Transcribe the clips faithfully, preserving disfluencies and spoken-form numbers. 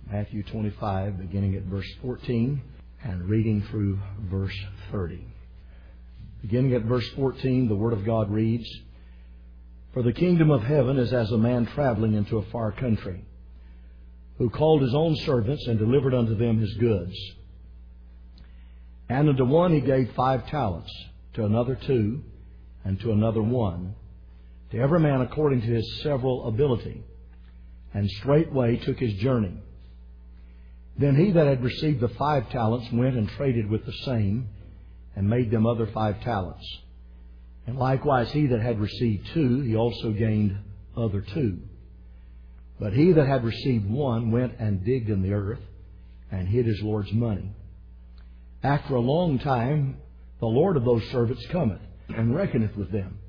Matthew twenty-five, beginning at verse fourteen and reading through verse thirty. Beginning at verse fourteen, the Word of God reads, "For the kingdom of heaven is as a man traveling into a far country, who called his own servants and delivered unto them his goods. And unto one he gave five talents, to another two, and to another one, to every man according to his several ability. And straightway took his journey. Then he that had received the five talents went and traded with the same, and made them other five talents. And likewise he that had received two, he also gained other two. But he that had received one went and digged in the earth, and hid his Lord's money. After a long time the Lord of those servants cometh, and reckoneth with them.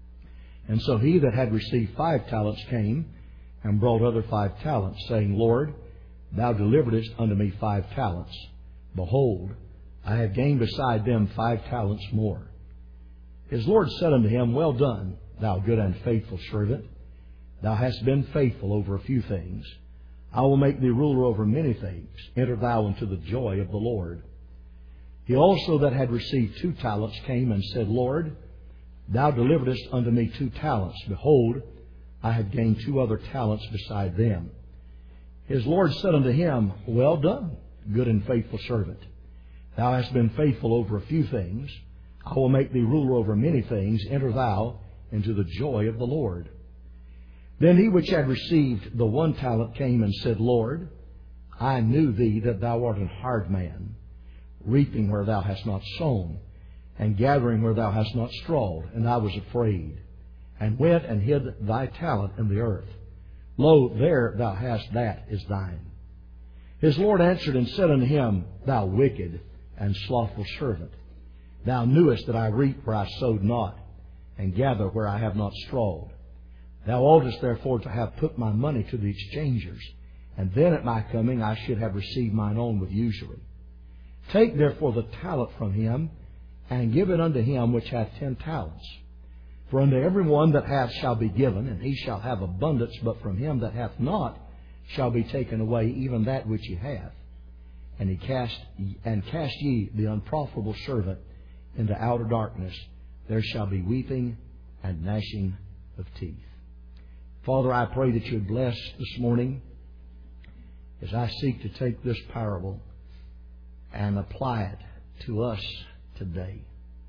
And so he that had received five talents came, and brought other five talents, saying, Lord, thou deliveredest unto me five talents. Behold, I have gained beside them five talents more. His Lord said unto him, Well done, thou good and faithful servant. Thou hast been faithful over a few things. I will make thee ruler over many things. Enter thou into the joy of the Lord. He also that had received two talents came and said, Lord, thou deliveredest unto me two talents. Behold, I have gained two other talents beside them. His Lord said unto him, Well done, good and faithful servant. Thou hast been faithful over a few things. I will make thee ruler over many things. Enter thou into the joy of the Lord. Then he which had received the one talent came and said, Lord, I knew thee that thou art an hard man, reaping where thou hast not sown, and gathering where thou hast not strawed. And I was afraid, and went and hid thy talent in the earth. Lo, there thou hast that is thine. His Lord answered and said unto him, Thou wicked and slothful servant, thou knewest that I reap where I sowed not, and gather where I have not strawed. Thou oughtest therefore to have put my money to the exchangers, and then at my coming I should have received mine own with usury. Take therefore the talent from him, and give it unto him which hath ten talents. For unto every one that hath shall be given, and he shall have abundance, but from him that hath not shall be taken away even that which he hath. And he cast and cast ye the unprofitable servant into outer darkness. There shall be weeping and gnashing of teeth." Father, I pray that you would bless this morning as I seek to take this parable and apply it to us today.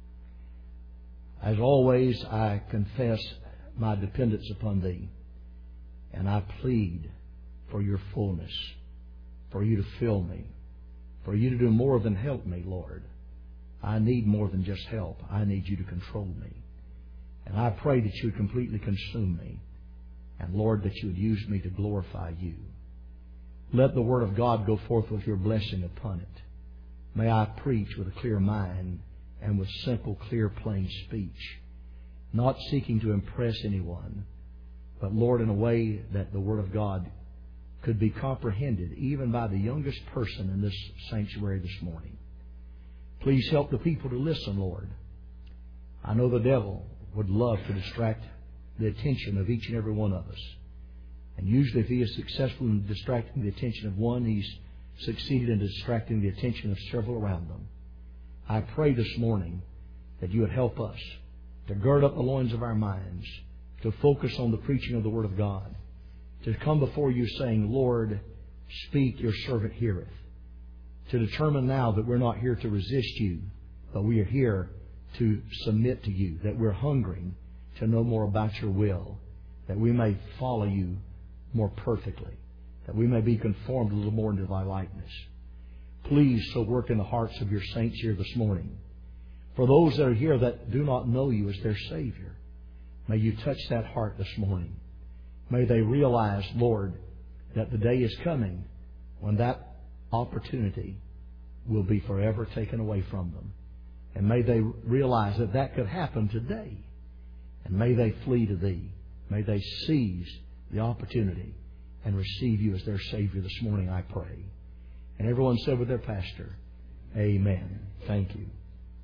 As always, I confess my dependence upon Thee, and I plead for your fullness, for you to fill me, for you to do more than help me, Lord. I need more than just help. I need you to control me. And I pray that you would completely consume me, and Lord, that you would use me to glorify you. Let the Word of God go forth with your blessing upon it. May I preach with a clear mind and with simple, clear, plain speech, not seeking to impress anyone, but, Lord, in a way that the Word of God could be comprehended even by the youngest person in this sanctuary this morning. Please help the people to listen, Lord. I know the devil would love to distract the attention of each and every one of us. And usually if he is successful in distracting the attention of one, he's succeeded in distracting the attention of several around them. I pray this morning that you would help us to gird up the loins of our minds, to focus on the preaching of the Word of God, to come before you saying, Lord, speak, your servant heareth. To determine now that we're not here to resist you, but we are here to submit to you, that we're hungering to know more about your will, that we may follow you more perfectly, that we may be conformed a little more into thy likeness. Please so work in the hearts of your saints here this morning. For those that are here that do not know you as their Savior, may you touch that heart this morning. May they realize, Lord, that the day is coming when that opportunity will be forever taken away from them. And may they realize that that could happen today. And may they flee to Thee. May they seize the opportunity and receive you as their Savior this morning, I pray. And everyone said with their pastor, Amen. Thank you.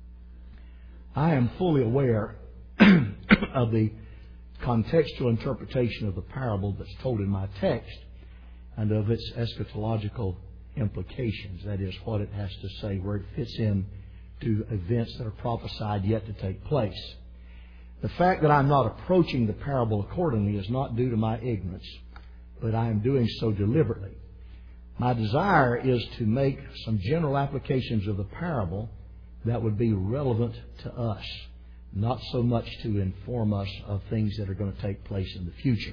I am fully aware of the contextual interpretation of the parable that's told in my text. and of its eschatological implications. That is, what it has to say, where it fits in to events that are prophesied yet to take place. The fact that I'm not approaching the parable accordingly is not due to my ignorance, but I am doing so deliberately. My desire is to make some general applications of the parable that would be relevant to us, not so much to inform us of things that are going to take place in the future.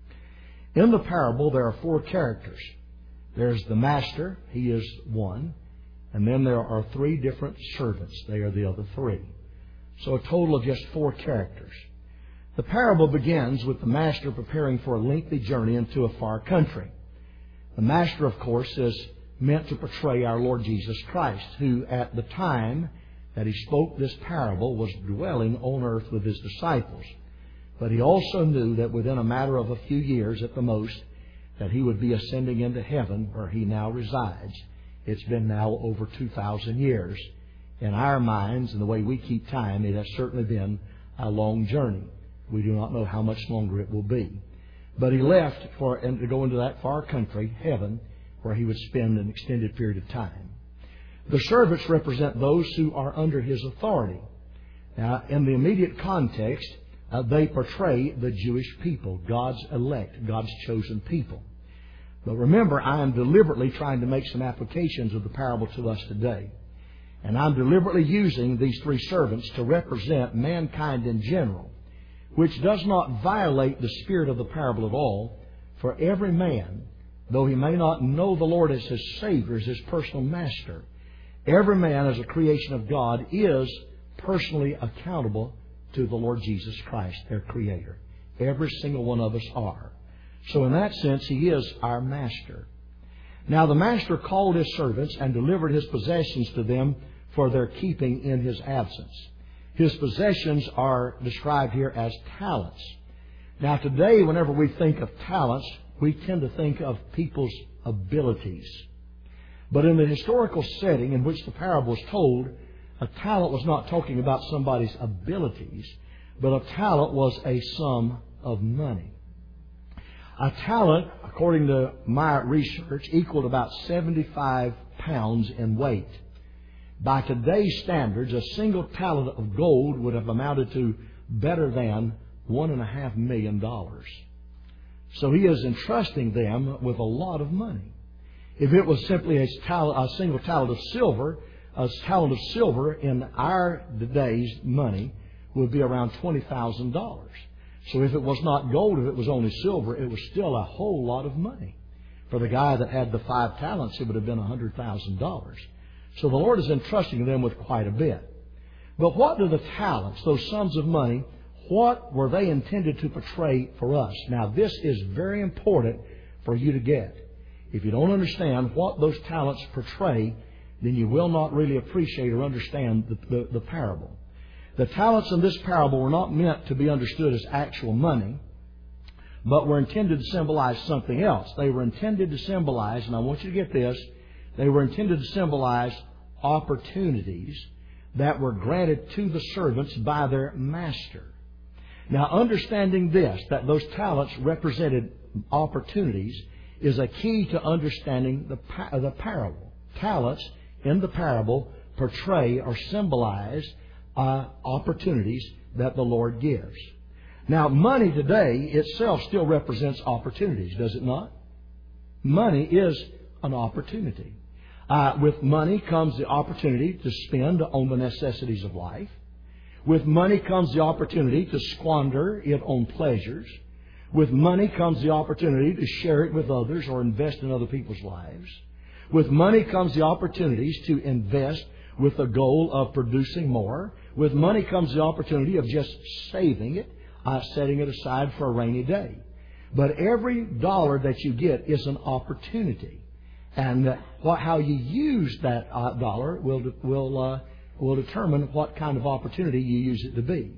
In the parable, there are four characters. There's the master, he is one, and then there are three different servants. They are the other three. So a total of just four characters. The parable begins with the master preparing for a lengthy journey into a far country. The master, of course, is meant to portray our Lord Jesus Christ, who at the time that he spoke this parable was dwelling on earth with his disciples. But he also knew that within a matter of a few years at the most, that he would be ascending into heaven where he now resides. It's been now over two thousand years. In our minds and the way we keep time, it has certainly been a long journey. We do not know how much longer it will be. But he left for and to go into that far country, heaven, where he would spend an extended period of time. The servants represent those who are under his authority. Now, in the immediate context, uh, they portray the Jewish people, God's elect, God's chosen people. But remember, I am deliberately trying to make some applications of the parable to us today. And I'm deliberately using these three servants to represent mankind in general, which does not violate the spirit of the parable at all. For every man, though he may not know the Lord as his Savior, as his personal master, every man as a creation of God is personally accountable to the Lord Jesus Christ, their Creator. Every single one of us are. So in that sense, he is our master. Now the master called his servants and delivered his possessions to them for their keeping in his absence. His possessions are described here as talents. Now today, whenever we think of talents, we tend to think of people's abilities. But in the historical setting in which the parable is told, a talent was not talking about somebody's abilities, but a talent was a sum of money. A talent, according to my research, equaled about seventy-five pounds in weight. By today's standards, a single talent of gold would have amounted to better than one and a half million dollars. So he is entrusting them with a lot of money. If it was simply a, talent, a single talent of silver, a talent of silver in our today's money would be around twenty thousand dollars. So if it was not gold, if it was only silver, it was still a whole lot of money. For the guy that had the five talents, it would have been one hundred thousand dollars. So the Lord is entrusting them with quite a bit. But what do the talents, those sums of money, what were they intended to portray for us? Now this is very important for you to get. If you don't understand what those talents portray, then you will not really appreciate or understand the, the, the parable. The talents in this parable were not meant to be understood as actual money, but were intended to symbolize something else. They were intended to symbolize, and I want you to get this, they were intended to symbolize opportunities that were granted to the servants by their master. Now, understanding this, that those talents represented opportunities, is a key to understanding the, the parable. Talents in the parable portray or symbolize uh, opportunities that the Lord gives. Now, money today itself still represents opportunities, does it not? Money is an opportunity. Uh, with money comes the opportunity to spend on the necessities of life. With money comes the opportunity to squander it on pleasures. With money comes the opportunity to share it with others or invest in other people's lives. With money comes the opportunities to invest with the goal of producing more. With money comes the opportunity of just saving it, uh, setting it aside for a rainy day. But every dollar that you get is an opportunity. And what, how you use that uh, dollar will, will, uh, will determine what kind of opportunity you use it to be.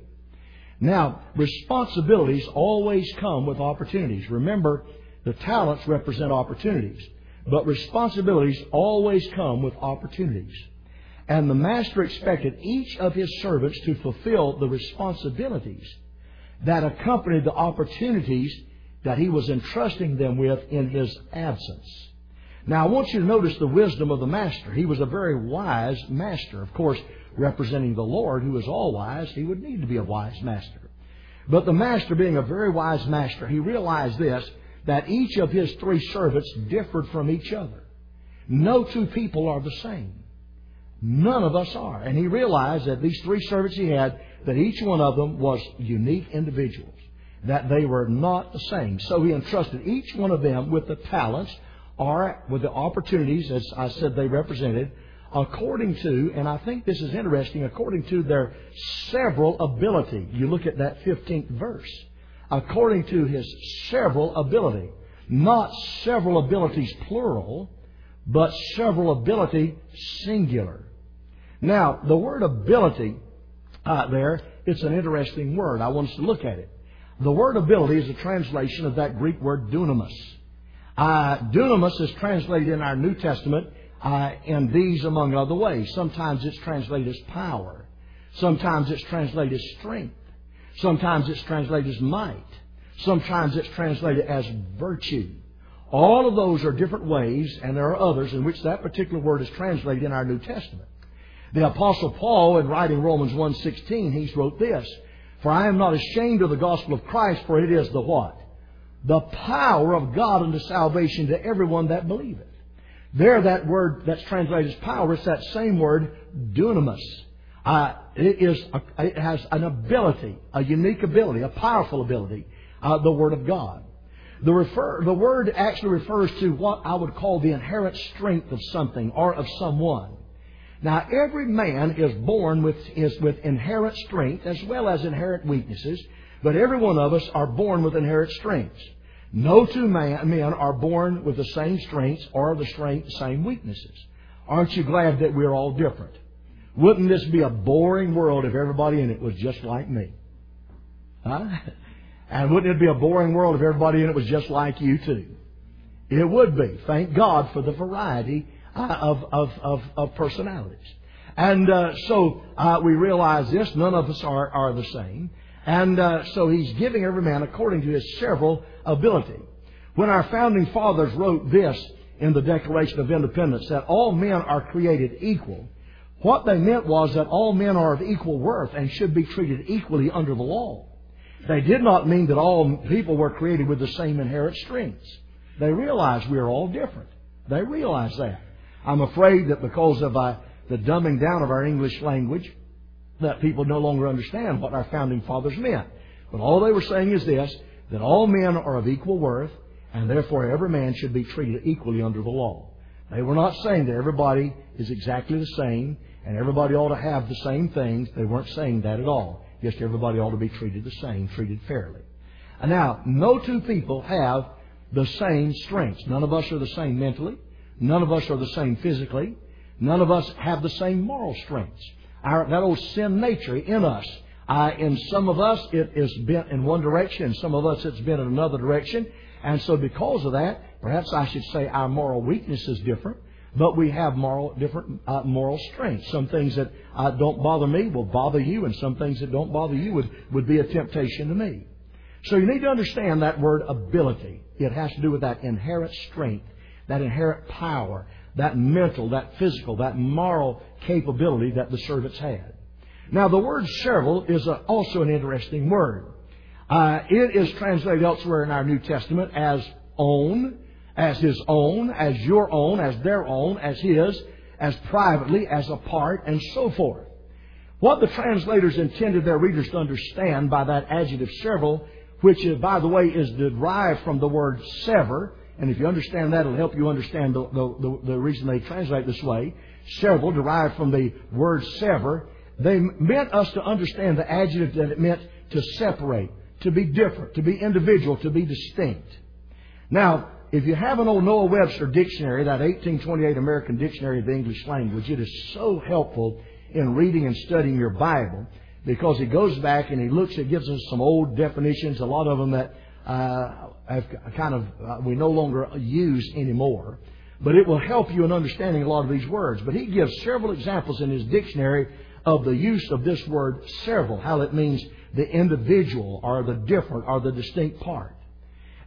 Now, responsibilities always come with opportunities. Remember, the talents represent opportunities, but responsibilities always come with opportunities. And the master expected each of his servants to fulfill the responsibilities that accompanied the opportunities that He was entrusting them with in His absence. Now, I want you to notice the wisdom of the Master. He was a very wise Master. Of course, representing the Lord, who is all wise, He would need to be a wise Master. But the Master, being a very wise Master, He realized this, that each of His three servants differed from each other. No two people are the same. None of us are. And He realized that these three servants He had, that each one of them was unique individuals, that they were not the same. So He entrusted each one of them with the talents, or with the opportunities, as I said they represented, according to, and I think this is interesting, according to their several ability. You look at that fifteenth verse. According to His several ability. Not several abilities plural, but several ability singular. Now, the word ability uh, there, it's an interesting word. I want us to look at it. The word ability is a translation of that Greek word dunamis. Uh, dunamis is translated in our New Testament uh, in these among other ways. Sometimes it's translated as power. Sometimes it's translated as strength. Sometimes it's translated as might. Sometimes it's translated as virtue. All of those are different ways, and there are others in which that particular word is translated in our New Testament. The Apostle Paul, in writing Romans one sixteen, he wrote this, "For I am not ashamed of the gospel of Christ, for it is the what? The power of God unto salvation to everyone that believeth." There, that word that's translated as power, it's that same word, dunamis. Uh, it is, a, it has an ability, a unique ability, a powerful ability, uh, the Word of God. The, refer, the word actually refers to what I would call the inherent strength of something or of someone. Now, every man is born with, is with inherent strength as well as inherent weaknesses, but every one of us are born with inherent strengths. No two man, men are born with the same strengths or the strength, same weaknesses. Aren't you glad that we're all different? Wouldn't this be a boring world if everybody in it was just like me? Huh? And wouldn't it be a boring world if everybody in it was just like you too? It would be. Thank God for the variety uh, of, of, of, of personalities. And uh, so uh, we realize this. None of us are, are the same. And uh, so He's giving every man according to his several ability. When our founding fathers wrote this in the Declaration of Independence, that all men are created equal, what they meant was that all men are of equal worth and should be treated equally under the law. They did not mean that all people were created with the same inherent strengths. They realized we are all different. They realized that. I'm afraid that because of uh, the dumbing down of our English language, that people no longer understand what our founding fathers meant. But all they were saying is this, that all men are of equal worth, and therefore every man should be treated equally under the law. They were not saying that everybody is exactly the same, and everybody ought to have the same things. They weren't saying that at all. Just everybody ought to be treated the same, treated fairly. And now, no two people have the same strengths. None of us are the same mentally. None of us are the same physically. None of us have the same moral strengths. Our, that old sin nature in us, uh, in some of us it is bent in one direction, in some of us it's bent in another direction. And so because of that, perhaps I should say our moral weakness is different. But we have moral, different uh, moral strengths. Some things that uh, don't bother me will bother you, and some things that don't bother you would, would be a temptation to me. So you need to understand that word ability. It has to do with that inherent strength, that inherent power, that mental, that physical, that moral capability that the servants had. Now, the word several is a, also an interesting word. Uh, it is translated elsewhere in our New Testament as own, as His own, as your own, as their own, as His, as privately, as apart, and so forth. What the translators intended their readers to understand by that adjective several, which, is, by the way, is derived from the word sever, and if you understand that, it'll help you understand the, the, the, the reason they translate this way. Several, derived from the word sever, they meant us to understand the adjective that it meant to separate, to be different, to be individual, to be distinct. Now, if you have an old Noah Webster dictionary, that eighteen twenty-eight American Dictionary of the English Language, it is so helpful in reading and studying your Bible because he goes back and he looks, it gives us some old definitions, a lot of them that uh, have kind of uh, we no longer use anymore. But it will help you in understanding a lot of these words. But he gives several examples in his dictionary of the use of this word several, how it means the individual or the different or the distinct part.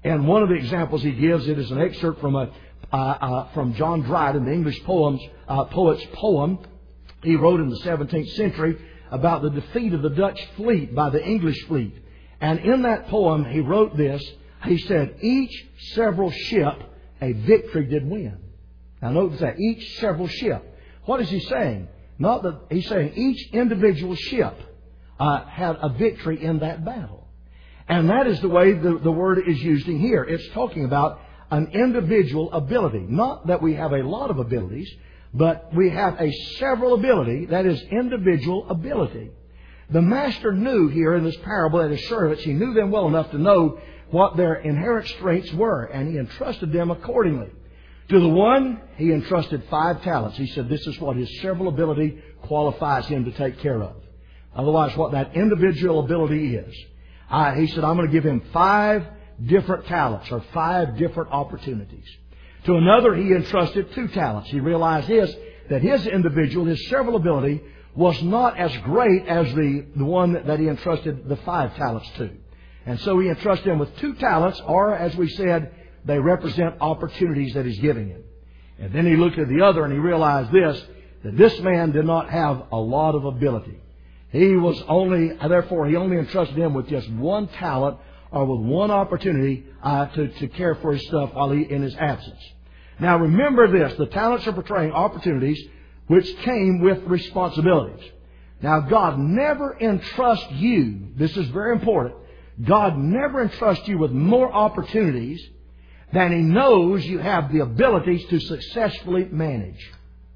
And one of the examples he gives, it is an excerpt from a uh, uh, from John Dryden, the English poems uh, poet's poem he wrote in the seventeenth century about the defeat of the Dutch fleet by the English fleet. And in that poem, he wrote this. He said, "Each several ship a victory did win." Now notice that, each several ship. What is he saying? Not that he's saying each individual ship uh, had a victory in that battle. And that is the way the, the word is used in here. It's talking about an individual ability. Not that we have a lot of abilities, but we have a several ability, that is individual ability. The master knew here in this parable that his servants, he knew them well enough to know what their inherent strengths were, and he entrusted them accordingly. To the one, he entrusted five talents. He said this is what his several ability qualifies him to take care of. Otherwise, what that individual ability is. Uh, he said, I'm going to give him five different talents or five different opportunities. To another, he entrusted two talents. He realized this, that his individual, his several ability, was not as great as the, the one that he entrusted the five talents to. And so he entrusted him with two talents, or as we said, they represent opportunities that he's giving him. And then he looked at the other and he realized this, that this man did not have a lot of ability. He was only, therefore, he only entrusted him with just one talent or with one opportunity uh, to, to care for his stuff while he in his absence. Now remember this, the talents are portraying opportunities which came with responsibilities. Now God never entrusts you, this is very important, God never entrusts you with more opportunities than He knows you have the abilities to successfully manage.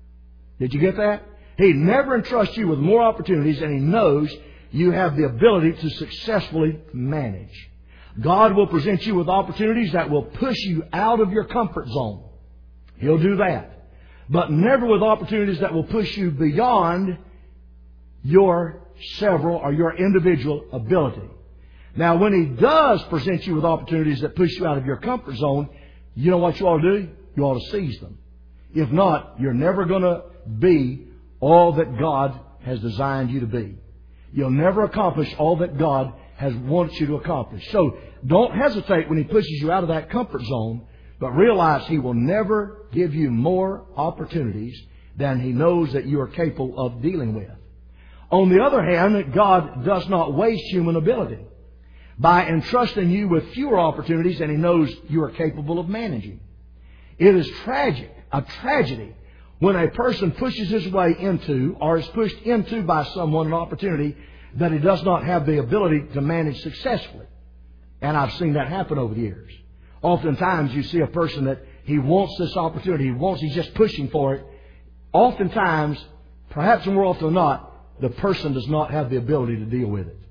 Did you get that? He never entrusts you with more opportunities than He knows you have the ability to successfully manage. God will present you with opportunities that will push you out of your comfort zone. He'll do that. But never with opportunities that will push you beyond your several or your individual ability. Now, when He does present you with opportunities that push you out of your comfort zone, you know what you ought to do? You ought to seize them. If not, you're never going to be all that God has designed you to be. You'll never accomplish all that God has wanted you to accomplish. So don't hesitate when He pushes you out of that comfort zone, but realize He will never give you more opportunities than He knows that you are capable of dealing with. On the other hand, God does not waste human ability by entrusting you with fewer opportunities than He knows you are capable of managing. It is tragic, a tragedy, when a person pushes his way into or is pushed into by someone an opportunity that he does not have the ability to manage successfully. And I've seen that happen over the years. Oftentimes you see a person that he wants this opportunity, he wants, he's just pushing for it. Oftentimes, perhaps more often than not, the person does not have the ability to deal with it.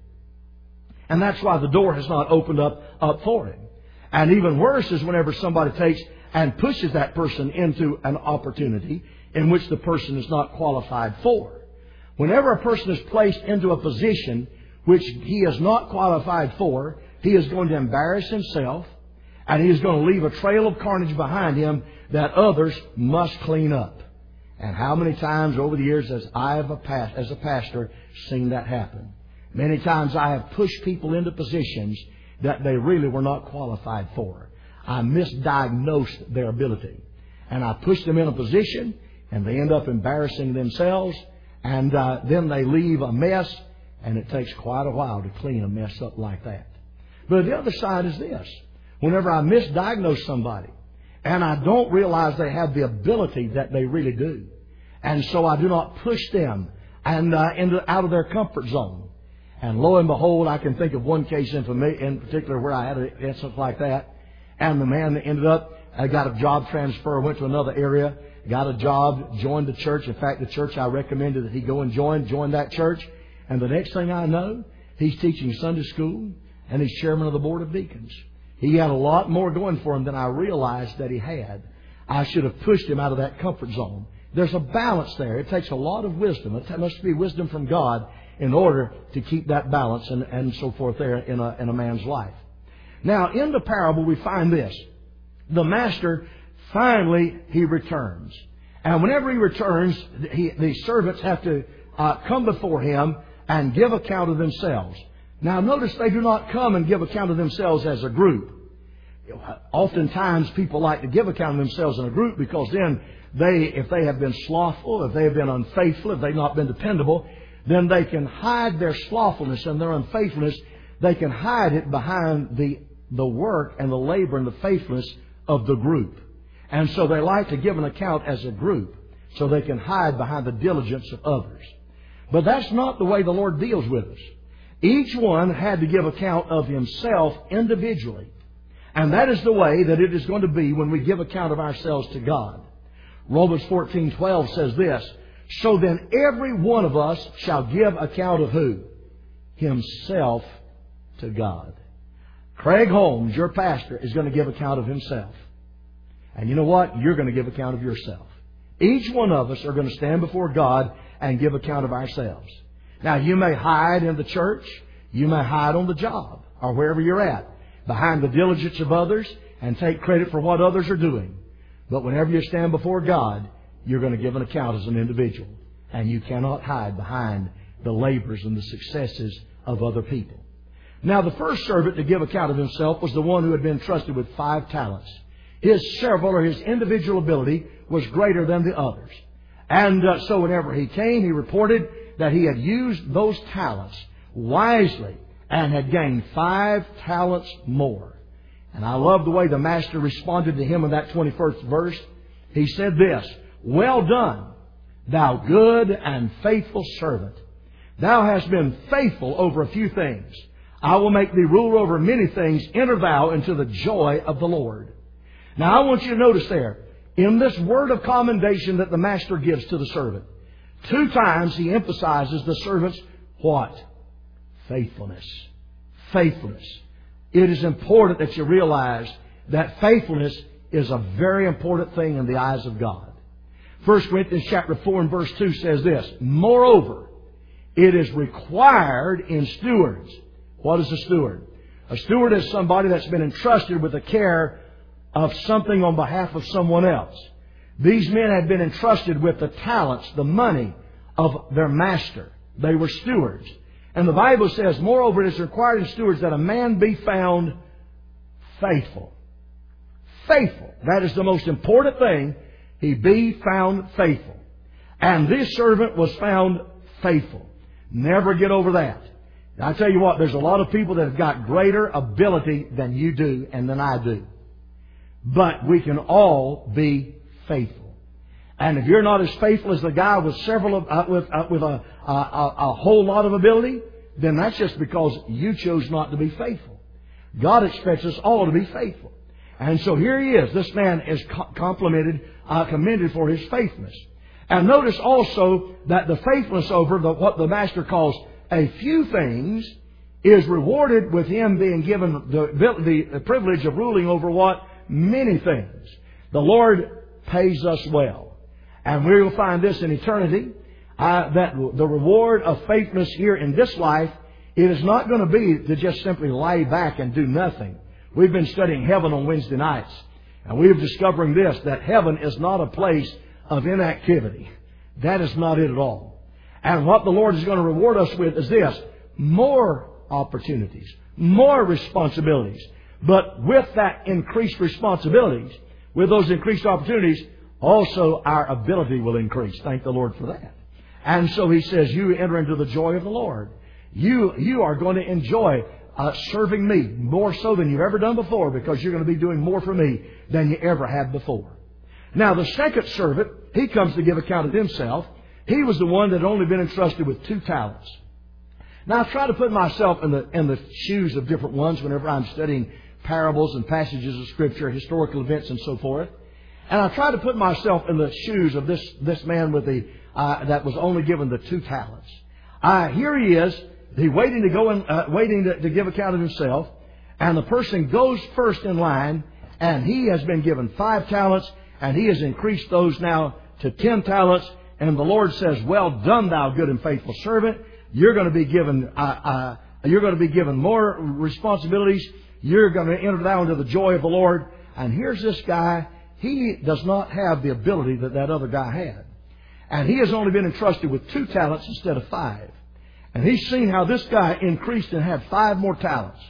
And that's why the door has not opened up, up for him. And even worse is whenever somebody takes and pushes that person into an opportunity in which the person is not qualified for. Whenever a person is placed into a position which he is not qualified for, he is going to embarrass himself and he is going to leave a trail of carnage behind him that others must clean up. And how many times over the years as I have a past, as a pastor seen that happen? Many times I have pushed people into positions that they really were not qualified for. I misdiagnosed their ability. And I pushed them in a position and they end up embarrassing themselves. And uh, then they leave a mess. And it takes quite a while to clean a mess up like that. But the other side is this. Whenever I misdiagnose somebody and I don't realize they have the ability that they really do, and so I do not push them and uh, into, out of their comfort zone. And lo and behold, I can think of one case in, in particular where I had an instance like that. And the man that ended up, I got a job transfer, went to another area, got a job, joined the church. In fact, the church I recommended that he go and join, joined that church. And the next thing I know, he's teaching Sunday school and he's chairman of the board of deacons. He had a lot more going for him than I realized that he had. I should have pushed him out of that comfort zone. There's a balance there. It takes a lot of wisdom. It must be wisdom from God in order to keep that balance and, and so forth there in a, in a man's life. Now, in the parable, we find this. The master, finally, he returns. And whenever he returns, he, the servants have to uh, come before him and give account of themselves. Now, notice they do not come and give account of themselves as a group. oftentimes people like to give account of themselves in a group because then they, if they have been slothful, if they have been unfaithful, if they've not been dependable, then they can hide their slothfulness and their unfaithfulness. They can hide it behind the, the work and the labor and the faithfulness of the group. And so they like to give an account as a group so they can hide behind the diligence of others. But that's not the way the Lord deals with us. Each one had to give account of himself individually. And that is the way that it is going to be when we give account of ourselves to God. Romans fourteen twelve says this, so then every one of us shall give account of who? Himself to God. Craig Holmes, your pastor, is going to give account of himself. And you know what? You're going to give account of yourself. Each one of us are going to stand before God and give account of ourselves. Now, you may hide in the church. You may hide on the job or wherever you're at, behind the diligence of others and take credit for what others are doing. But whenever you stand before God, you're going to give an account as an individual. And you cannot hide behind the labors and the successes of other people. Now, the first servant to give account of himself was the one who had been trusted with five talents. His several or his individual ability was greater than the others. And uh, so whenever he came, he reported that he had used those talents wisely and had gained five talents more. And I love the way the master responded to him in that twenty-first verse. He said this, well done, thou good and faithful servant. Thou hast been faithful over a few things. I will make thee ruler over many things. Enter thou into the joy of the Lord. Now I want you to notice there, in this word of commendation that the master gives to the servant, two times he emphasizes the servant's what? Faithfulness. Faithfulness. It is important that you realize that faithfulness is a very important thing in the eyes of God. First Corinthians chapter four and verse two says this, moreover, it is required in stewards. What is a steward? A steward is somebody that's been entrusted with the care of something on behalf of someone else. These men had been entrusted with the talents, the money of their master. They were stewards. And the Bible says, moreover, it is required in stewards that a man be found faithful. Faithful. That is the most important thing. He be found faithful. And this servant was found faithful. Never get over that. I tell you what, there's a lot of people that have got greater ability than you do and than I do. But we can all be faithful. And if you're not as faithful as the guy with several, uh, with uh, with a, a, a, a whole lot of ability, then that's just because you chose not to be faithful. God expects us all to be faithful. And so here he is. This man is complimented, uh, commended for his faithfulness. And notice also that the faithfulness over the, what the master calls a few things is rewarded with him being given the, the privilege of ruling over what? Many things. The Lord pays us well. And we will find this in eternity, uh, that the reward of faithfulness here in this life, it is not going to be to just simply lie back and do nothing. We've been studying heaven on Wednesday nights. And we're discovering this, that heaven is not a place of inactivity. That is not it at all. And what the Lord is going to reward us with is this, more opportunities, more responsibilities. But with that increased responsibilities, with those increased opportunities, also our ability will increase. Thank the Lord for that. And so he says, you enter into the joy of the Lord. You, you are going to enjoy uh, serving me more so than you've ever done before, because you're going to be doing more for me than you ever have before. Now, the second servant, he comes to give account of himself. He was the one that had only been entrusted with two talents. Now, I try to put myself in the, in the shoes of different ones whenever I'm studying parables and passages of Scripture, historical events and so forth. And I try to put myself in the shoes of this, this man with the, uh, that was only given the two talents. Uh, here he is. He's waiting to go in, uh, waiting to, to give account of himself. And the person goes first in line, and he has been given five talents, and he has increased those now to ten talents. And the Lord says, well done, thou good and faithful servant. You're going to be given, uh, uh, you're going to be given more responsibilities. You're going to enter thou into the joy of the Lord. And here's this guy. He does not have the ability that that other guy had. And he has only been entrusted with two talents instead of five. And he's seen how this guy increased and had five more talents.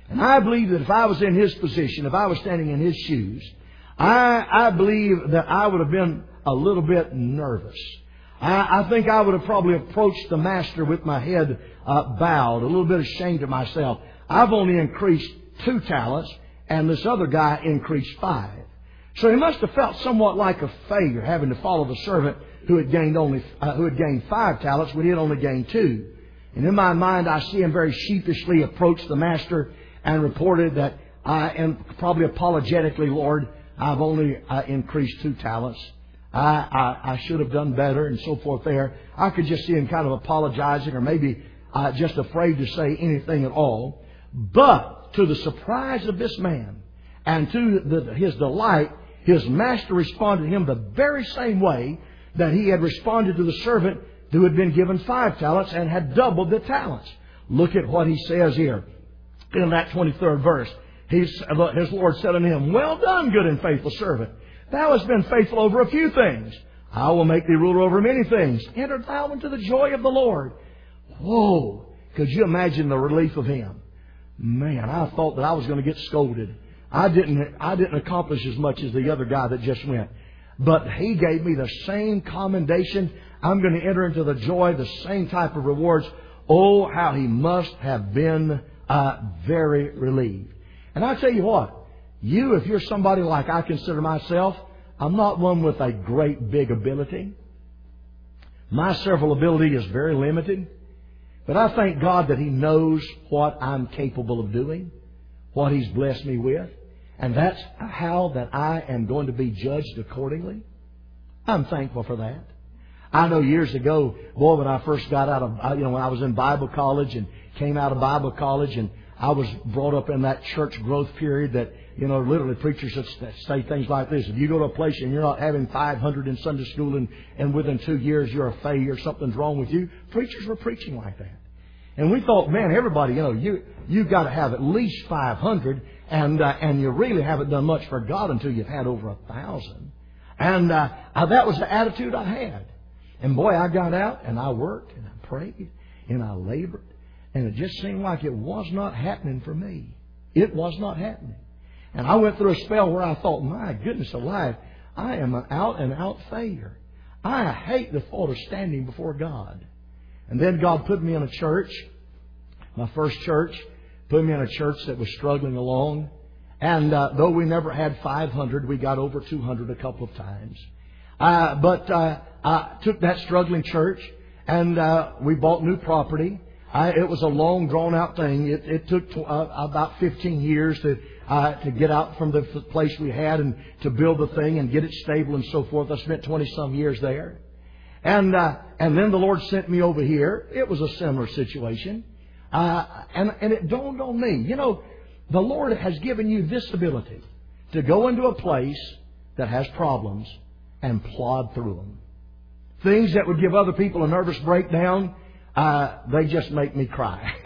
And I believe that if I was in his position, if I was standing in his shoes, I, I believe that I would have been a little bit nervous. I, I think I would have probably approached the master with my head uh, bowed, a little bit ashamed of myself. I've only increased two talents, and this other guy increased five. So he must have felt somewhat like a failure, having to follow the servant who had gained only uh, who had gained five talents when he had only gained two. And in my mind, I see him very sheepishly approach the master and reported that I am probably apologetically, Lord, I've only uh, increased two talents. I, I, I should have done better, and so forth there. I could just see him kind of apologizing, or maybe uh, just afraid to say anything at all. But to the surprise of this man, and to the, his delight, his master responded to him the very same way that he had responded to the servant who had been given five talents and had doubled the talents. Look at what he says here in that twenty-third verse. He's, his Lord said unto him, "Well done, good and faithful servant. Thou hast been faithful over a few things. I will make thee ruler over many things. Enter thou into the joy of the Lord." Whoa! Could you imagine the relief of him? Man, I thought that I was going to get scolded. I didn't, I didn't accomplish as much as the other guy that just went. But he gave me the same commendation. I'm going to enter into the joy, the same type of rewards. Oh, how he must have been uh, very relieved. And I tell you what, you, if you're somebody like I consider myself, I'm not one with a great big ability. My several ability is very limited. But I thank God that He knows what I'm capable of doing, what He's blessed me with. And that's how that I am going to be judged accordingly. I'm thankful for that. I know years ago, boy, when I first got out of, you know, when I was in Bible college and came out of Bible college, and I was brought up in that church growth period that, you know, literally preachers that say things like this: if you go to a place and you're not having five hundred in Sunday school and, and within two years you're a failure, something's wrong with you. Preachers were preaching like that. And we thought, man, everybody, you know, you, you've got to have at least five hundred, and, uh, and you really haven't done much for God until you've had over a thousand. And, uh, uh, that was the attitude I had. And boy, I got out and I worked and I prayed and I labored. And it just seemed like it was not happening for me. It was not happening. And I went through a spell where I thought, my goodness alive, I am an out and out failure. I hate the thought of standing before God. And then God put me in a church, my first church, put me in a church that was struggling along. And uh, though we never had five hundred, we got over two hundred a couple of times. Uh, but uh, I took that struggling church and uh, we bought new property. I, it was a long, drawn-out thing. It, it took to, uh, about fifteen years to uh, to get out from the place we had and to build the thing and get it stable and so forth. I spent twenty-some years there. And uh, and then the Lord sent me over here. It was a similar situation. Uh, and, and it dawned on me, you know, the Lord has given you this ability to go into a place that has problems and plod through them. Things that would give other people a nervous breakdown, uh, they just make me cry.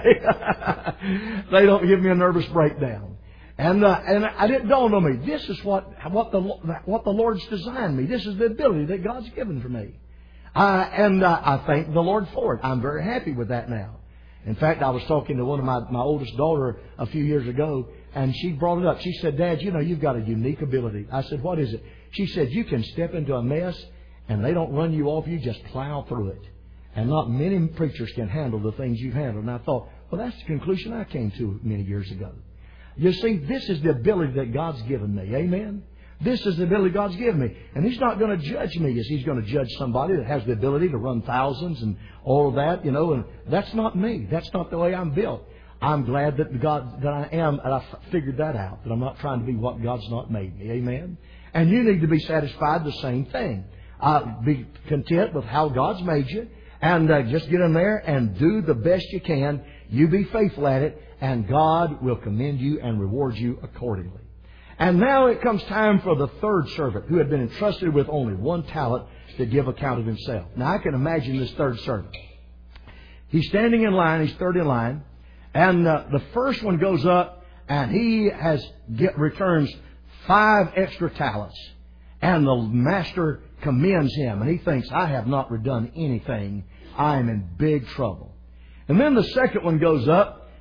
Okay? They don't give me a nervous breakdown. And uh, and it didn't dawn on me. This is what what the what the Lord's designed me. This is the ability that God's given for me. Uh, and uh, I thank the Lord for it. I'm very happy with that now. In fact, I was talking to one of my, my oldest daughter a few years ago, and she brought it up. She said, "Dad, you know, you've got a unique ability." I said, "What is it?" She said, "You can step into a mess, and they don't run you off. You just plow through it. And not many preachers can handle the things you've handled." And I thought, well, that's the conclusion I came to many years ago. You see, this is the ability that God's given me. Amen? This is the ability God's given me. And He's not going to judge me as He's going to judge somebody that has the ability to run thousands and all of that, you know. And that's not me. That's not the way I'm built. I'm glad that God, that I am, and I figured that out, that I'm not trying to be what God's not made me. Amen? And you need to be satisfied the same thing. Uh, be content with how God's made you, and uh, just get in there and do the best you can. You be faithful at it, and God will commend you and reward you accordingly. And now it comes time for the third servant, who had been entrusted with only one talent, to give account of himself. Now I can imagine this third servant. He's standing in line. He's third in line. And uh, the first one goes up, and he has get, returns five extra talents. And the master commends him, and he thinks, I have not done anything. I am in big trouble. And then the second one goes up,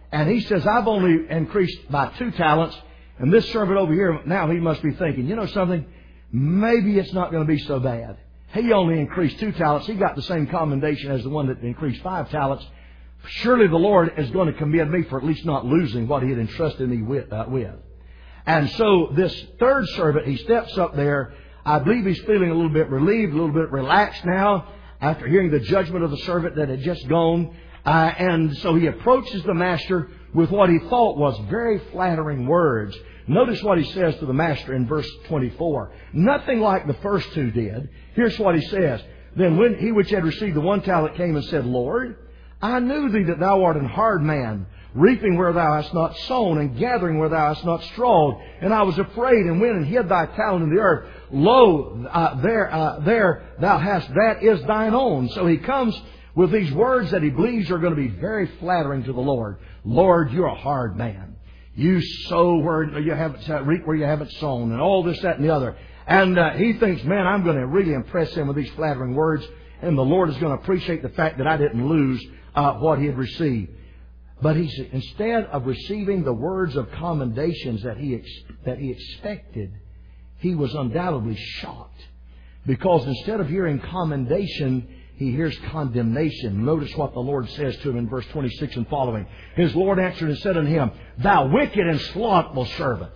and he says, I've only increased by two talents. And this servant over here, now he must be thinking, you know something? Maybe it's not going to be so bad. He only increased two talents. He got the same commendation as the one that increased five talents. Surely the Lord is going to commend me for at least not losing what He had entrusted me with. Uh, with. And so this third servant, he steps up there. I believe he's feeling a little bit relieved, a little bit relaxed now after hearing the judgment of the servant that had just gone. Uh, and so he approaches the master with what he thought was very flattering words. Notice what he says to the master in verse twenty-four. Nothing like the first two did. Here's what he says. Then when he which had received the one talent came and said, Lord, I knew thee that thou art an hard man, reaping where thou hast not sown, and gathering where thou hast not strawed. And I was afraid, and went and hid thy talent in the earth. Lo, uh, there, uh, there thou hast, that is thine own. So he comes with these words that he believes are going to be very flattering to the Lord. Lord, you're a hard man. You sow where you haven't, reap where you haven't sown, and all this, that, and the other. And uh, he thinks, man, I'm going to really impress him with these flattering words, and the Lord is going to appreciate the fact that I didn't lose uh, what he had received. But he, instead of receiving the words of commendations that he ex- that he expected, he was undoubtedly shocked. Because instead of hearing commendation, he hears condemnation. Notice what the Lord says to him in verse twenty-six and following. His Lord answered and said unto him, Thou wicked and slothful servant.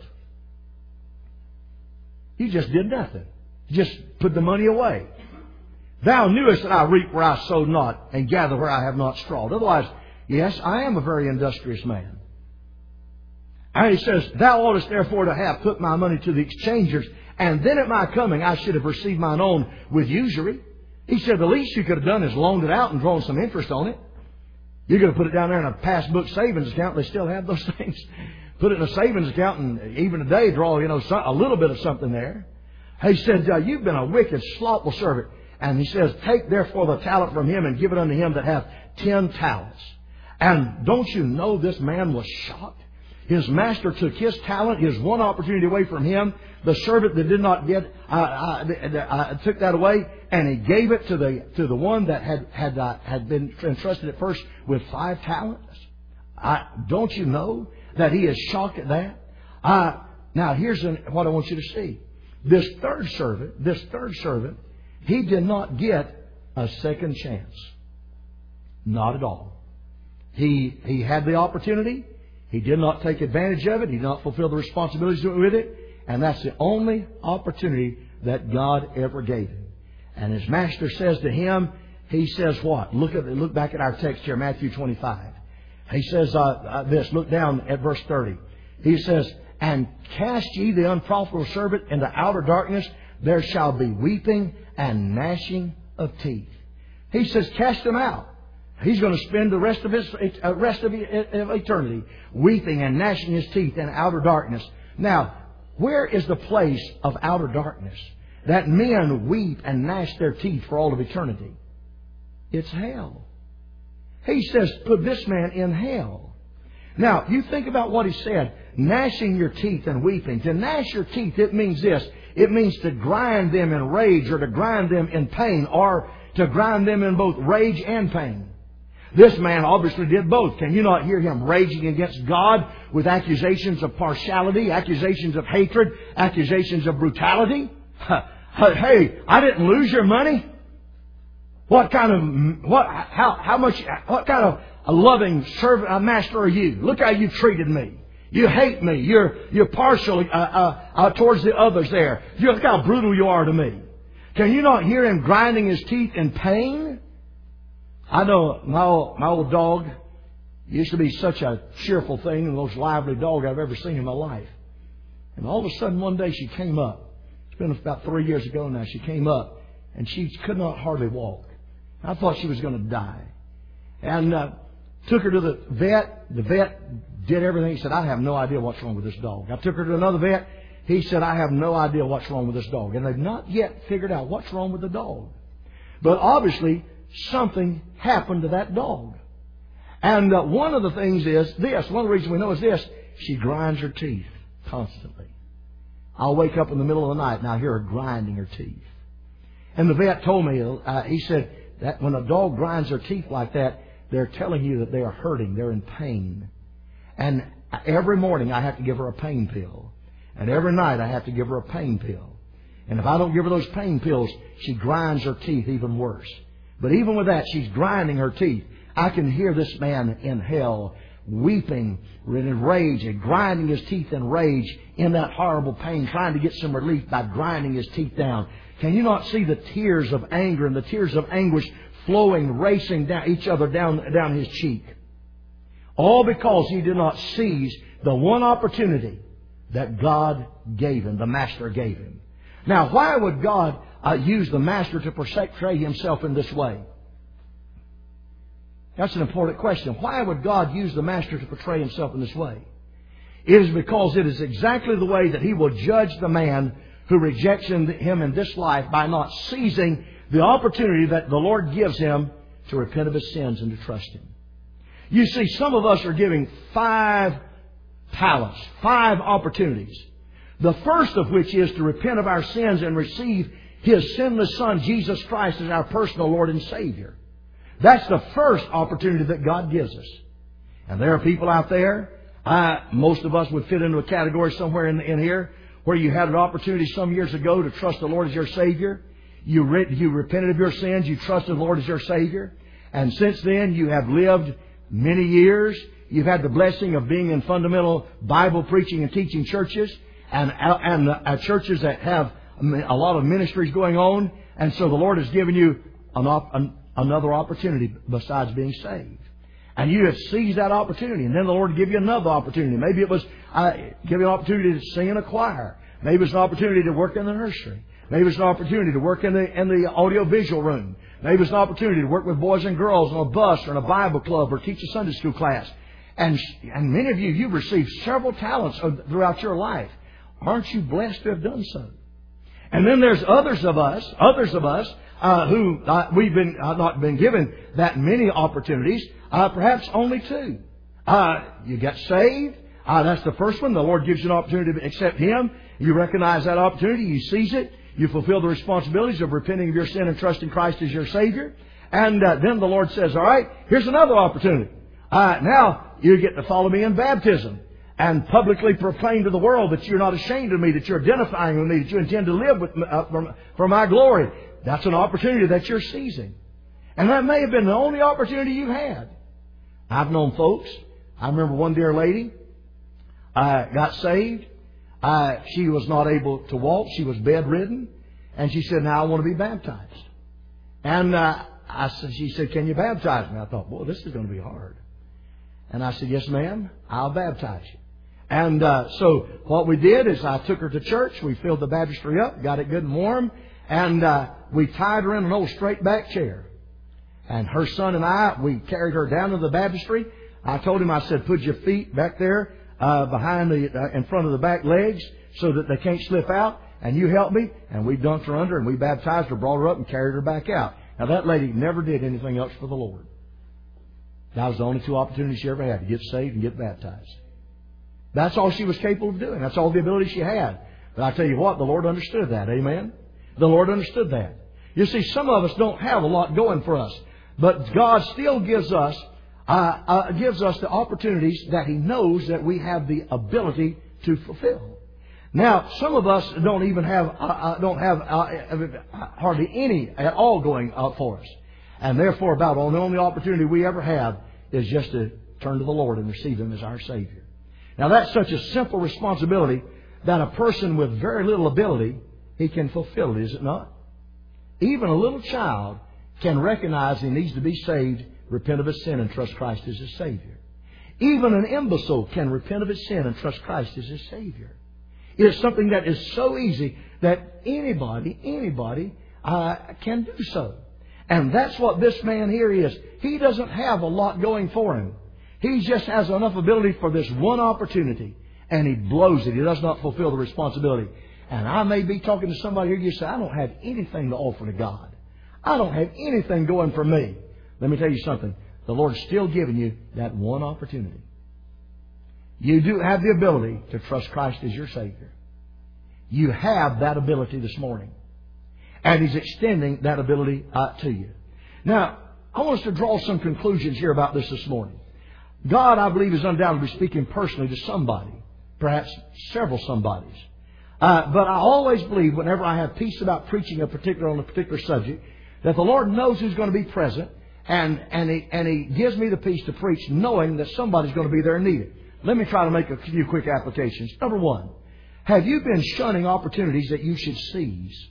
You just did nothing. Just put the money away. Thou knewest that I reap where I sowed not, and gather where I have not strawed. Otherwise, yes, I am a very industrious man. And he says, Thou oughtest therefore to have put my money to the exchangers, and then at my coming I should have received mine own with usury. He said, the least you could have done is loaned it out and drawn some interest on it. You're going to put it down there in a passbook savings account. They still have those things. Put it in a savings account and even today draw, you know, a little bit of something there. He said, uh, you've been a wicked, slothful servant. And he says, take therefore the talent from him and give it unto him that hath ten talents. And don't you know this man was shocked? His master took his talent, his one opportunity away from him. The servant that did not get uh, uh, uh, took that away, and he gave it to the to the one that had had uh, had been entrusted at first with five talents. Uh, don't you know that he is shocked at that? Uh, now here's an, what I want you to see. This third servant, this third servant, he did not get a second chance. Not at all. He he had the opportunity. He did not take advantage of it. He did not fulfill the responsibilities with it. And that's the only opportunity that God ever gave him. And his master says to him, he says what? Look at look back at our text here, Matthew twenty-five. He says uh, uh, this. Look down at verse thirty. He says, And cast ye the unprofitable servant into outer darkness. There shall be weeping and gnashing of teeth. He says, cast him out. He's going to spend the rest of his uh, rest of eternity weeping and gnashing his teeth in outer darkness. Now, where is the place of outer darkness that men weep and gnash their teeth for all of eternity? It's hell. He says, put this man in hell. Now, you think about what he said. Gnashing your teeth and weeping. To gnash your teeth, it means this. It means to grind them in rage, or to grind them in pain, or to grind them in both rage and pain. This man obviously did both. Can you not hear him raging against God with accusations of partiality, accusations of hatred, accusations of brutality? Hey, I didn't lose your money. What kind of, what, how, how much, what kind of a loving servant, a master are you? Look how you treated me. You hate me. You're, you're partial uh, uh, uh, towards the others there. You look how brutal you are to me. Can you not hear him grinding his teeth in pain? I know my old, my old dog used to be such a cheerful thing, the most lively dog I've ever seen in my life. And all of a sudden one day she came up. It's been about three years ago now. She came up and she could not hardly walk. I thought she was going to die. And uh, took her to the vet. The vet did everything. He said, I have no idea what's wrong with this dog. I took her to another vet. He said, I have no idea what's wrong with this dog. And they've not yet figured out what's wrong with the dog. But obviously, something happened to that dog. And uh, one of the things is this. One of the reasons we know is this. She grinds her teeth constantly. I'll wake up in the middle of the night and I'll hear her grinding her teeth. And the vet told me, uh, he said that when a dog grinds their teeth like that, they're telling you that they are hurting. They're in pain. And every morning I have to give her a pain pill. And every night I have to give her a pain pill. And if I don't give her those pain pills, she grinds her teeth even worse. But even with that, she's grinding her teeth. I can hear this man in hell weeping in rage and grinding his teeth in rage in that horrible pain, trying to get some relief by grinding his teeth down. Can you not see the tears of anger and the tears of anguish flowing, racing down each other down, down his cheek? All because he did not seize the one opportunity that God gave him, the Master gave him. Now, why would God uh, use the Master to portray Himself in this way? That's an important question. Why would God use the Master to portray Himself in this way? It is because it is exactly the way that He will judge the man who rejects Him in this life by not seizing the opportunity that the Lord gives him to repent of his sins and to trust Him. You see, some of us are giving five talents, five opportunities. The first of which is to repent of our sins and receive His sinless Son, Jesus Christ, as our personal Lord and Savior. That's the first opportunity that God gives us. And there are people out there, I, most of us would fit into a category somewhere in, in here, where you had an opportunity some years ago to trust the Lord as your Savior. You, re, you repented of your sins, you trusted the Lord as your Savior. And since then, you have lived many years. You've had the blessing of being in fundamental Bible preaching and teaching churches, and, and uh, churches that have a lot of ministries going on. And so the Lord has given you an, an, another opportunity besides being saved. And you have seized that opportunity. And then the Lord will give you another opportunity. Maybe it was uh, give you an opportunity to sing in a choir. Maybe it's an opportunity to work in the nursery. Maybe it's an opportunity to work in the in the audio-visual room. Maybe it's an opportunity to work with boys and girls on a bus or in a Bible club or teach a Sunday school class. And, and many of you, you've received several talents throughout your life. Aren't you blessed to have done so? And then there's others of us, others of us, uh, who uh, we've been uh, not been given that many opportunities, uh, perhaps only two. Uh, you get saved. Uh, that's the first one. The Lord gives you an opportunity to accept Him. You recognize that opportunity. You seize it. You fulfill the responsibilities of repenting of your sin and trusting Christ as your Savior. And uh, then the Lord says, all right, here's another opportunity. Uh, now you get to follow me in baptism and publicly proclaim to the world that you're not ashamed of me, that you're identifying with me, that you intend to live with me, uh, for, for my glory. That's an opportunity that you're seizing. And that may have been the only opportunity you had. I've known folks. I remember one dear lady uh, got saved. Uh, she was not able to walk. She was bedridden. And she said, now I want to be baptized. And uh, I said, she said, can you baptize me? I thought, boy, this is going to be hard. And I said, yes, ma'am, I'll baptize you. And uh, so what we did is I took her to church. We filled the baptistry up, got it good and warm. And uh, we tied her in an old straight back chair. And her son and I, we carried her down to the baptistry. I told him, I said, put your feet back there. Uh, behind the, uh, in front of the back legs so that they can't slip out. And you help me. And we dunked her under and we baptized her, brought her up and carried her back out. Now that lady never did anything else for the Lord. That was the only two opportunities she ever had, to get saved and get baptized. That's all she was capable of doing. That's all the ability she had. But I tell you what, the Lord understood that. Amen? The Lord understood that. You see, some of us don't have a lot going for us. But God still gives us Uh, uh, gives us the opportunities that He knows that we have the ability to fulfill. Now, some of us don't even have uh, uh, don't have uh, hardly any at all going uh, for us, and therefore, about all the only opportunity we ever have is just to turn to the Lord and receive Him as our Savior. Now, that's such a simple responsibility that a person with very little ability, he can fulfill it, is it not? Even a little child can recognize he needs to be saved, repent of his sin, and trust Christ as his Savior. Even an imbecile can repent of his sin and trust Christ as his Savior. It is something that is so easy that anybody, anybody uh, can do so. And that's what this man here is. He doesn't have a lot going for him. He just has enough ability for this one opportunity, and he blows it. He does not fulfill the responsibility. And I may be talking to somebody here, you say, I don't have anything to offer to God. I don't have anything going for me. Let me tell you something. The Lord's still giving you that one opportunity. You do have the ability to trust Christ as your Savior. You have that ability this morning. And He's extending that ability uh, to you. Now, I want us to draw some conclusions here about this this morning. God, I believe, is undoubtedly speaking personally to somebody, perhaps several somebodies. Uh, but I always believe whenever I have peace about preaching a particular on a particular subject, that the Lord knows who's going to be present, and, and, he, and He gives me the peace to preach, knowing that somebody's going to be there and need it. Let me try to make a few quick applications. Number one, have you been shunning opportunities that you should seize?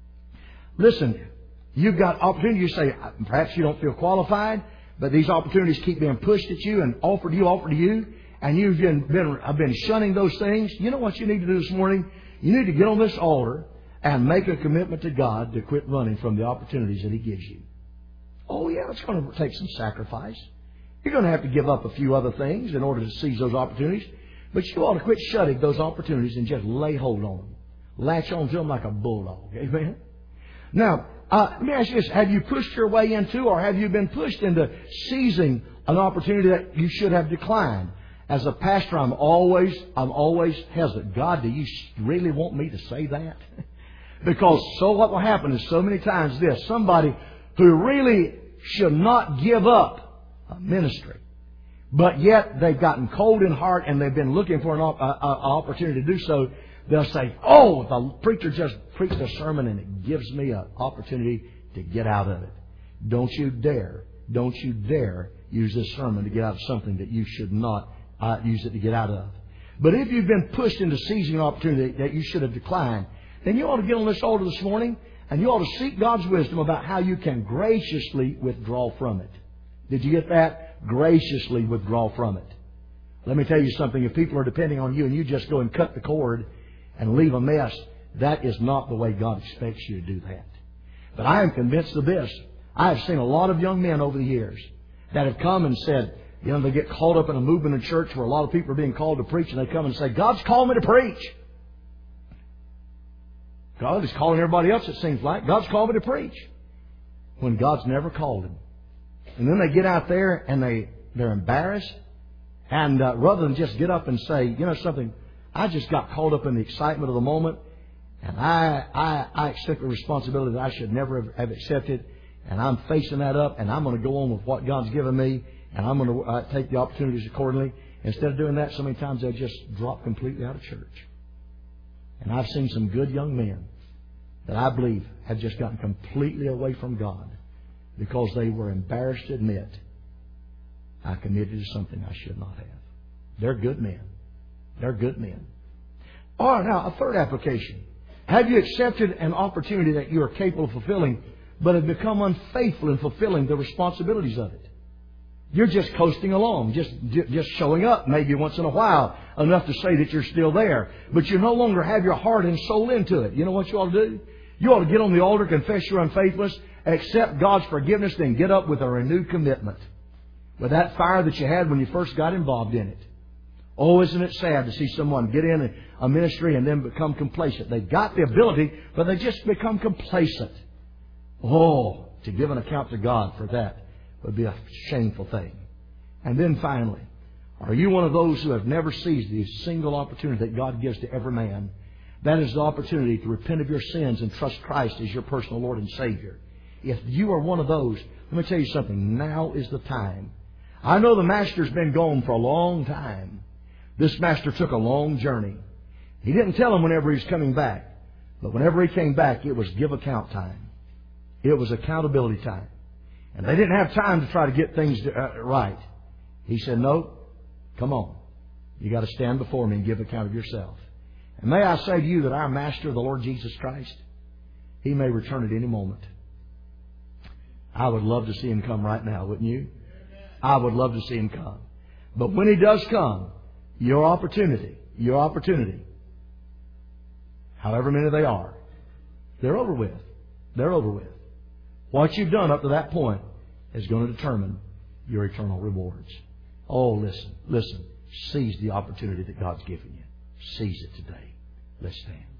Listen, you've got opportunities. You say, perhaps you don't feel qualified, but these opportunities keep being pushed at you and offered to you, offered to you, and you've been, been, have been shunning those things. You know what you need to do this morning? You need to get on this altar and make a commitment to God to quit running from the opportunities that He gives you. Oh, yeah, it's going to take some sacrifice. You're going to have to give up a few other things in order to seize those opportunities. But you ought to quit shutting those opportunities and just lay hold on them. Latch on to them like a bulldog. Amen? Now, uh, let me ask you this. Have you pushed your way into, or have you been pushed into seizing an opportunity that you should have declined? As a pastor, I'm always, I'm always hesitant. God, do you really want me to say that? Because so what will happen is so many times this, somebody who really should not give up a ministry, but yet they've gotten cold in heart and they've been looking for an op- a, a, opportunity to do so, they'll say, oh, the preacher just preached a sermon and it gives me an opportunity to get out of it. Don't you dare, don't you dare use this sermon to get out of something that you should not uh, use it to get out of. But if you've been pushed into seizing an opportunity that you should have declined, then you ought to get on this altar this morning and you ought to seek God's wisdom about how you can graciously withdraw from it. Did you get that? Graciously withdraw from it. Let me tell you something. If people are depending on you and you just go and cut the cord and leave a mess, that is not the way God expects you to do that. But I am convinced of this. I have seen a lot of young men over the years that have come and said, you know, they get caught up in a movement in church where a lot of people are being called to preach, and they come and say, God's called me to preach. God is calling everybody else, it seems like. God's called me to preach. When God's never called him. And then they get out there and they, they're embarrassed. And uh, rather than just get up and say, you know something, I just got caught up in the excitement of the moment. And I, I, I accept the responsibility that I should never have, have accepted. And I'm facing that up. And I'm going to go on with what God's given me. And I'm going to uh, take the opportunities accordingly. Instead of doing that, so many times they'll just drop completely out of church. And I've seen some good young men that I believe have just gotten completely away from God because they were embarrassed to admit, I committed to something I should not have. They're good men. They're good men. All right, now, a third application. Have you accepted an opportunity that you are capable of fulfilling, but have become unfaithful in fulfilling the responsibilities of it? You're just coasting along, just just showing up maybe once in a while, enough to say that you're still there. But you no longer have your heart and soul into it. You know what you ought to do? You ought to get on the altar, confess your unfaithfulness, accept God's forgiveness, then get up with a renewed commitment. With that fire that you had when you first got involved in it. Oh, isn't it sad to see someone get in a ministry and then become complacent? They've got the ability, but they just become complacent. Oh, to give an account to God for that would be a shameful thing. And then finally, are you one of those who have never seized the single opportunity that God gives to every man? That is the opportunity to repent of your sins and trust Christ as your personal Lord and Savior. If you are one of those, let me tell you something. Now is the time. I know the Master's been gone for a long time. This Master took a long journey. He didn't tell them whenever he was coming back. But whenever he came back, it was give account time. It was accountability time. And they didn't have time to try to get things uh, right. He said, no, come on. You got to stand before me and give account of yourself. And may I say to you that our Master, the Lord Jesus Christ, He may return at any moment. I would love to see Him come right now, wouldn't you? I would love to see Him come. But when He does come, your opportunity, your opportunity, however many they are, they're over with. They're over with. What you've done up to that point is going to determine your eternal rewards. Oh, listen, listen. Seize the opportunity that God's given you. Seize it today. Let's stand.